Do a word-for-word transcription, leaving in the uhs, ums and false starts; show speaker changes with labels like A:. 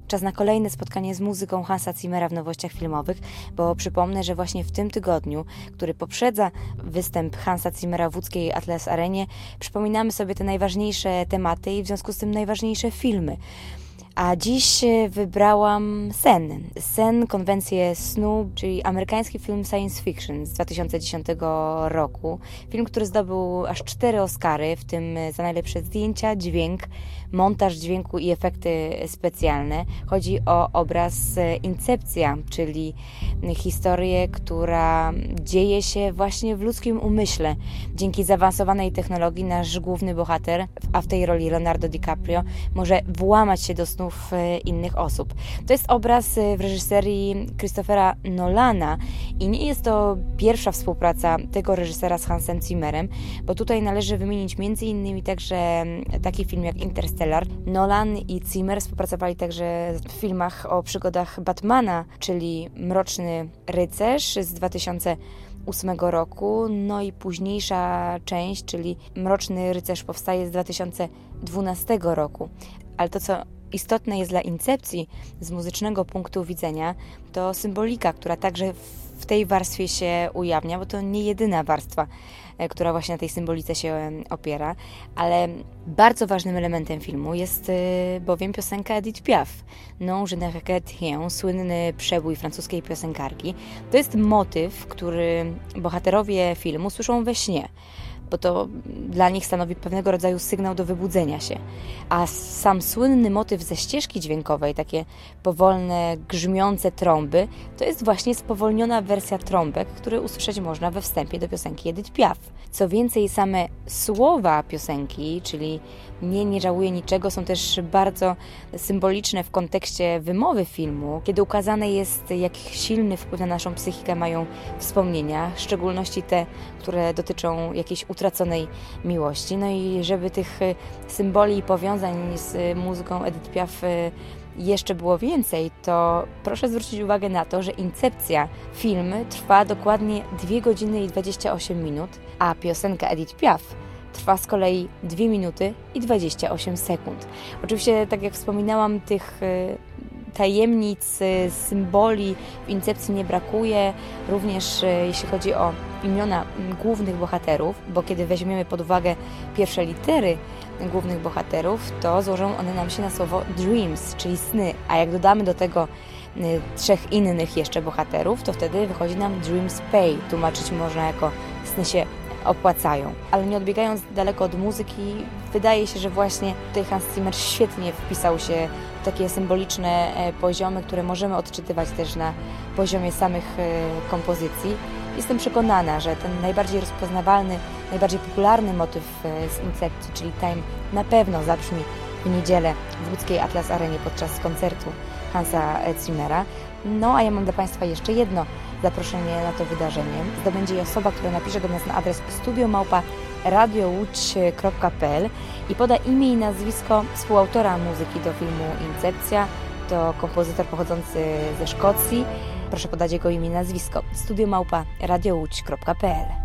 A: Czas na kolejne spotkanie z muzyką Hansa Zimmera w nowościach filmowych, bo przypomnę, że właśnie w tym tygodniu, który poprzedza występ Hansa Zimmera w łódzkiej Atlas Arenie, przypominamy sobie te najważniejsze tematy i w związku z tym najważniejsze filmy. A dziś wybrałam Sen. Sen, konwencję snu, czyli amerykański film science fiction z dwa tysiące dziesiątego roku. Film, który zdobył aż cztery Oscary, w tym za najlepsze zdjęcia, dźwięk, montaż dźwięku i efekty specjalne. Chodzi o obraz Incepcja, czyli historię, która dzieje się właśnie w ludzkim umyśle. Dzięki zaawansowanej technologii nasz główny bohater, a w tej roli Leonardo DiCaprio, może włamać się do snu innych osób. To jest obraz w reżyserii Christophera Nolana i nie jest to pierwsza współpraca tego reżysera z Hansem Zimmerem, bo tutaj należy wymienić między innymi także taki film jak Interstellar. Nolan i Zimmer współpracowali także w filmach o przygodach Batmana, czyli Mroczny Rycerz z dwa tysiące ósmego roku, no i późniejsza część, czyli Mroczny Rycerz powstaje z dwa tysiące dwunastego roku. Ale to, co istotne jest dla Incepcji z muzycznego punktu widzenia, to symbolika, która także w tej warstwie się ujawnia, bo to nie jedyna warstwa, która właśnie na tej symbolice się opiera, ale bardzo ważnym elementem filmu jest bowiem piosenka Edith Piaf, Non je ne regrette rien, słynny przebój francuskiej piosenkarki. To jest motyw, który bohaterowie filmu słyszą we śnie, bo to dla nich stanowi pewnego rodzaju sygnał do wybudzenia się. A sam słynny motyw ze ścieżki dźwiękowej, takie powolne, grzmiące trąby, to jest właśnie spowolniona wersja trąbek, które usłyszeć można we wstępie do piosenki Edith Piaf. Co więcej, same słowa piosenki, czyli Nie, nie żałuję niczego, są też bardzo symboliczne w kontekście wymowy filmu, kiedy ukazane jest, jak silny wpływ na naszą psychikę mają wspomnienia, w szczególności te, które dotyczą jakiejś utraconej miłości. No i żeby tych symboli i powiązań z muzyką Edith Piaf jeszcze było więcej, to proszę zwrócić uwagę na to, że Incepcja, film, trwa dokładnie dwie godziny i dwadzieścia osiem minut, a piosenka Edith Piaf trwa z kolei dwie minuty i dwadzieścia osiem sekund. Oczywiście, tak jak wspominałam, tych tajemnic, symboli w Incepcji nie brakuje, również jeśli chodzi o imiona głównych bohaterów, bo kiedy weźmiemy pod uwagę pierwsze litery głównych bohaterów, to złożą one nam się na słowo dreams, czyli sny, a jak dodamy do tego trzech innych jeszcze bohaterów, to wtedy wychodzi nam dreams pay, tłumaczyć można jako sny się opłacają. Ale nie odbiegając daleko od muzyki, wydaje się, że właśnie tutaj Hans Zimmer świetnie wpisał się w takie symboliczne poziomy, które możemy odczytywać też na poziomie samych kompozycji. Jestem przekonana, że ten najbardziej rozpoznawalny, najbardziej popularny motyw z Incepcji, czyli Time, na pewno zabrzmi w niedzielę w łódzkiej Atlas Arenie podczas koncertu Hansa Zimmera. No a ja mam dla Państwa jeszcze jedno zaproszenie na to wydarzenie. Zdobędzie je osoba, która napisze do nas na adres studio małpa radio łódź kropka p l i poda imię i nazwisko współautora muzyki do filmu Incepcja. To kompozytor pochodzący ze Szkocji. Proszę podać jego imię i nazwisko. studio małpa radio łódź kropka p l.